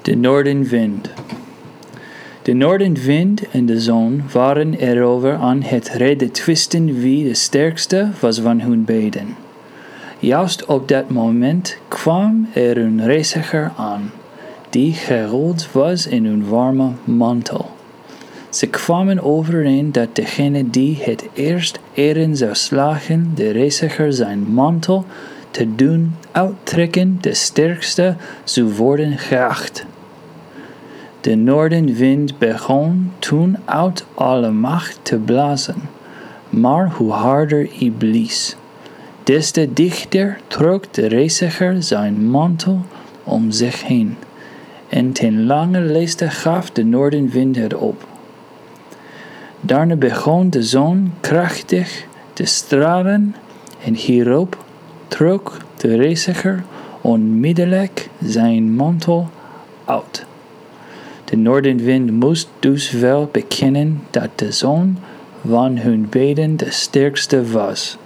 De noordenwind. De noordenwind en de zon waren erover aan het redetwisten wie de sterkste was van hun beiden. Juist op dat moment kwam er een reiziger aan, die gehuld was in een warme mantel. Ze kwamen overeen dat degene die het eerst erin zou slagen de reiziger zijn mantel te doen uittrekken de sterkste zou worden geacht. De noordenwind begon toen uit alle macht te blazen, maar hoe harder hij blies, des te dichter trok de reiziger zijn mantel om zich heen, en ten lange leste gaf de noordenwind het op. Daarna begon de zon krachtig te stralen en hierop trok de reiziger onmiddellijk zijn mantel uit. De noordenwind moest dus wel bekennen dat de zon van hun beiden de sterkste was.